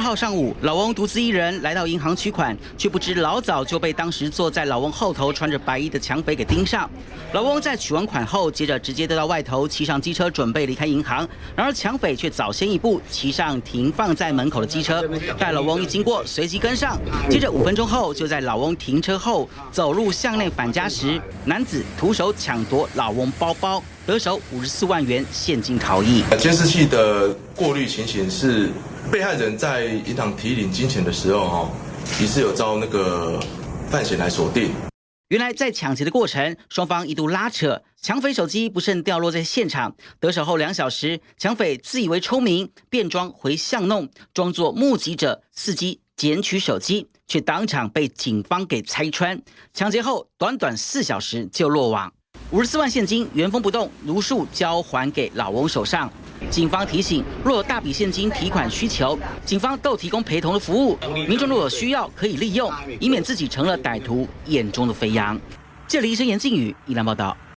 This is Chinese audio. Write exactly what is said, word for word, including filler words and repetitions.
号上午，老翁独自一人来到银行取款，却不知老早就被当时坐在老翁后头穿着白衣的抢匪给盯上。老翁在取完款后，接着直接丢到外头，骑上机车准备离开银行。然而抢匪却早先一步，骑上停放在门口的机车，待老翁一经过，随即跟上。接着五分钟后，就在老翁停车后走入巷内返家时，男子徒手抢夺老翁包包，得手五十四万元现金逃逸。 监视器的过滤情形是。 被害人在银行提领金钱的时候，哈，疑似有遭那个犯嫌来锁定。 原来在抢劫的过程，双方一度拉扯，抢匪手机不慎掉落在现场。得手后两小时，抢匪自以为聪明，变装回巷弄，装作目击者，伺机捡取手机，却当场被警方给拆穿。抢劫后短短四小时就落网，五十四万现金原封不动如数交还给老翁手上。 警方提醒，若有大笔现金提款需求，警方都提供陪同的服务。民众若有需要，可以利用，以免自己成了歹徒眼中的肥羊。这里是严靖宇，宜兰报道。